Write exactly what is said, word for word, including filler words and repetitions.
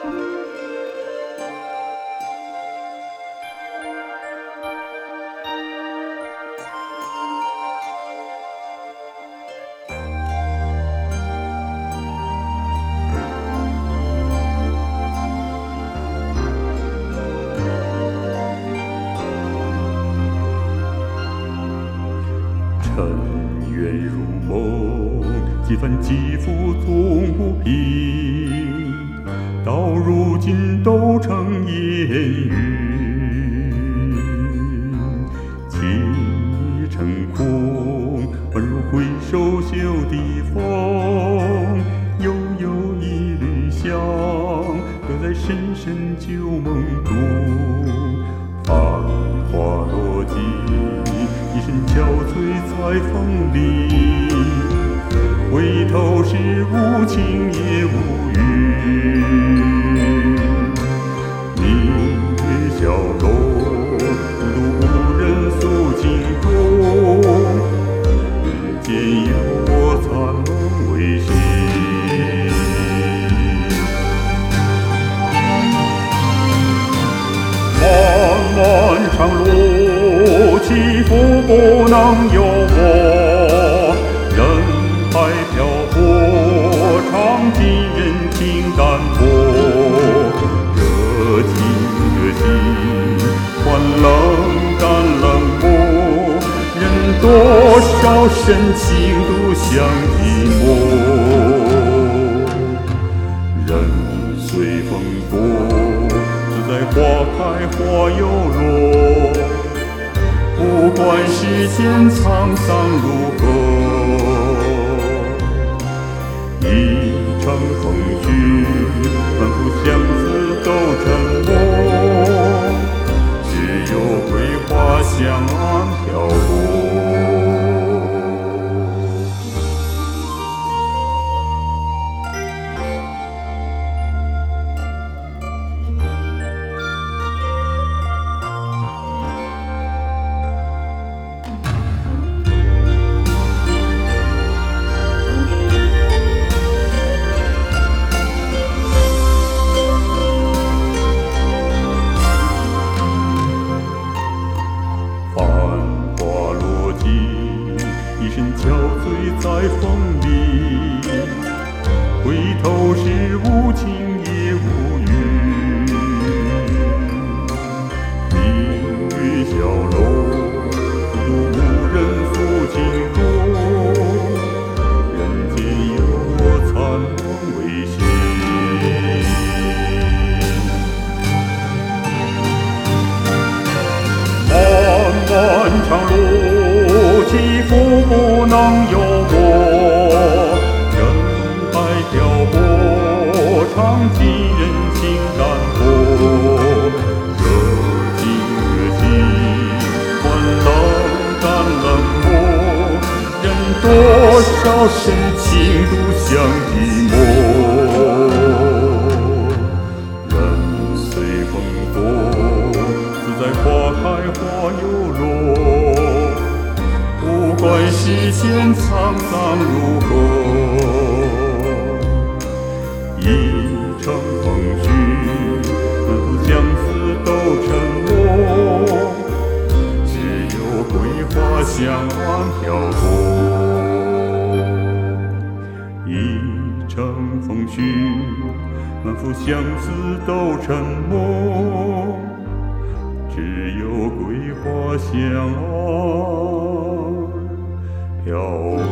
尘缘如梦，几番起伏总不平，到如今都成烟云。情已成空，宛如挥手袖的风，悠悠一缕香，留在深深旧梦中。繁花落尽，一身憔悴在风里，回头是无情也无语。明月小楼，孤独无人诉情衷，人间有我残梦未醒。漫漫长路，起伏不能由我，人海漂泊，尝尽人情淡薄。热情热心，换冷淡冷漠，任多少深情独享寂寞。人随风过，自在花开花又落，不管世间沧桑如何，一程风雨，满腹相思都沉默，只有桂花香飘过。一身憔悴在风里，回头是无情也无语。明月小楼，孤独无人诉情衷，人间有我残梦未醒。漫漫长路，起伏不能由我，人海漂泊，尝尽人情淡薄。热情热心，换冷淡冷漠，任多少深情独享寂寞。人随风过，自在花开花又落，不管世间沧桑如何，一程风雨，满腹相思都沉默，只有桂花香飘过。一程风雨，满腹相思都沉默，只有桂花香飘